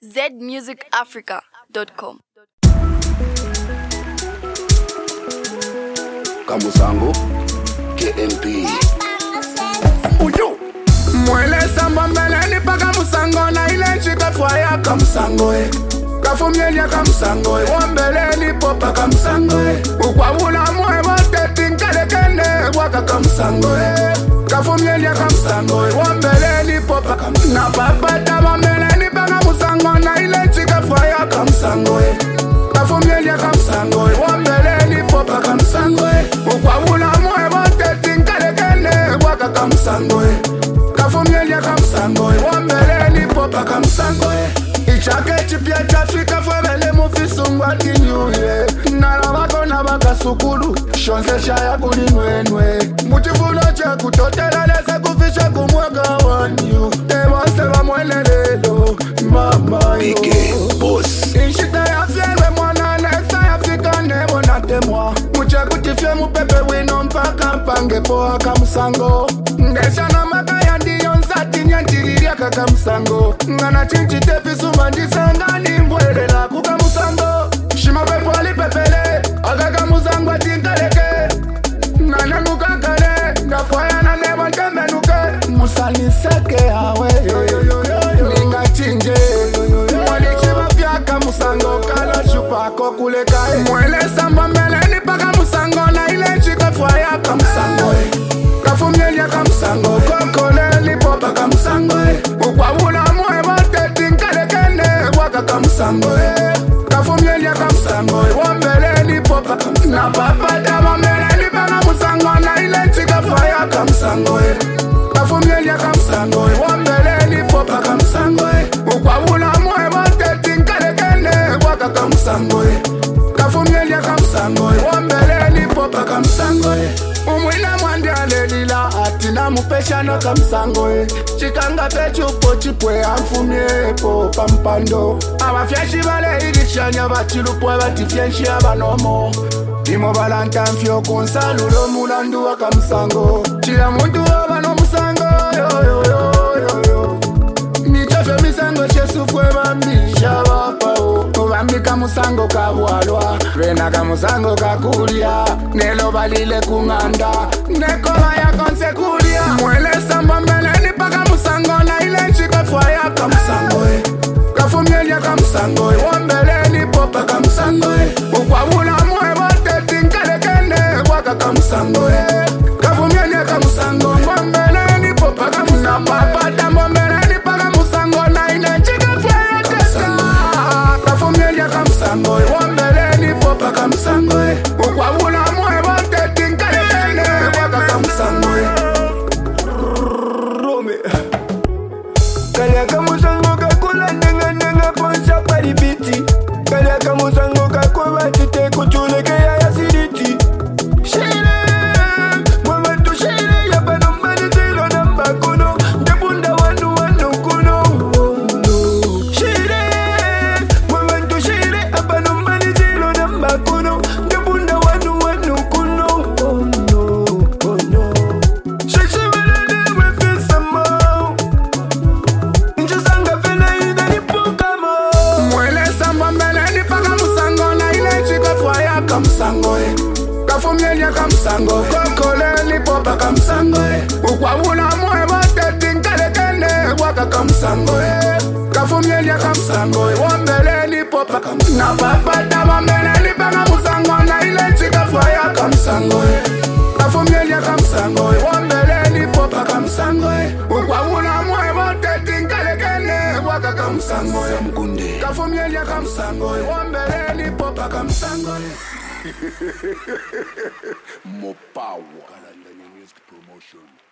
zmusicafrica.com. Kamusango KNP Uyo Mwele samba mbeleni pa Kamusango na ile nchika fwaya Kamusango Kafumyelia Kamusango Wambeleni popa Kamusango Ukwabula mwe wote tinkale kene waka Kamusango Kafumyelia Kamusango Wambeleni popa Kamusango Na papata wambeleni pa Kamusango na ile nchika fwaya Kamusango Kafumyelia Kamusango Wambeleni popa Kamusango Ukwabula mwe wote tinkale kene waka Kamusango Kafumyelia Kamusango Wambeleni popa Kamusango Ichake chipya chafika fwebele mufisungwa kinyuye Nala wako na baka sukulu Shonze shaya kulinwenwe Mutifuno cha kutotela leze kufisha kumwega wanyu Tebose wa mwelelelo mama yo Big Boss Inshita ya fyewe mwana nesa ya fika nebo na temwa Muche kutifye mupepe wino mpaka mpange poa Kamusango Ndesha na makaya ndiyo nzati nyanjiriria Kamusango Ngana chinchi tepi sumandisanga ni mbwele na Kamusango Shima pepo alipepele aga Kamusango atinkaleke Nana nukakale Ndafwaya na nebo ntemenuke Musani seke hawe Ninga chinje Mwalichiva vya Kamusango Kala chupako kuleka Mwele samba mbeleni pa Kamusango Na ile nchika fwaya Kamusango Kafumyelia Kamusango Kokoleli popa Kamusango Ukwabula mwe wote tinkale kene waka Kamusango Kafumyelia Kamusango Wambeleni popa Kamusango Na papata wambeleni pa Kamusango Na ile nchika fwaya Kamusango Kafumyelia Kamusango Wambeleni popa Kamusango Ukwabula mwe wote tinkale kene waka Kamusango Kafumyelia Kamusango Wambeleni popa Kamusango Umwina mwandi alelila atina mupesha no Kamusango Chikanga pechupo chipwe amfumye popa mpando Abafyashi bale irishanya bachilupwe batifyenshi abanomo Imo balanta mfyo konsalulo mulandu wa Kamusango Chila muntu wabano musango yo yo yo yo yo Nichafyo misango chesufwe bambisha wapao Obambi Kamusango kabwalwa Rena Kamusango kakulia Nelo balile kunganda Nekola ya konse kulia Mwele samba mbeleni pa Kamusango Na ile nchika fwaya Kamusango Kafumyelia Kamusango Wambeleni popa Kamusango Ukwabula mwe wote tinkale kene waka Kamusango Kafumyelia Kamusango Wambeleni popa Kamusango Papata wambeleni pa Kamusango Na ile nchika fwaya Kafumyelia Kamusango Wambeleni popa Kamusango Ukwabula mwe wote tinkale kene waka Kamusango Rome Kalia Kamusango kakula nenga ponsa paribiti Kalia Kamusango kakwa tite kuchuleke ya siditi Shire Mwamantu shire ya panombani zilo na mbakuno Jabunda wanu kuno Shire Mwamantu shire ya panombani zilo na mbakuno Jabunda wanu kuno Oh no, oh no Sheshe walane wefisa mo Njusanga fena ina nipuka mo Mwele samba mbeleni pa Kamusango Na ile nchika fwaya Kamusango Kafumyelia Kamusango Kokoleli popa Kamusango Ukwabula mwe wote tinkale kene waka Kamusango Kafumyelia Kamusango Wambeleni popa Kamusango Na papata wambeleni pa Kamusango Na ile nchika fwaya Kamusango Kafumyelia Kamusango Wambeleni popa Kamusango Ukwabula mwe wote tinkale kene waka Kamusango Mkunde Kafumyelia Kamusango Wambeleni popa Kamusango Mopawa Kalanda Music Promotion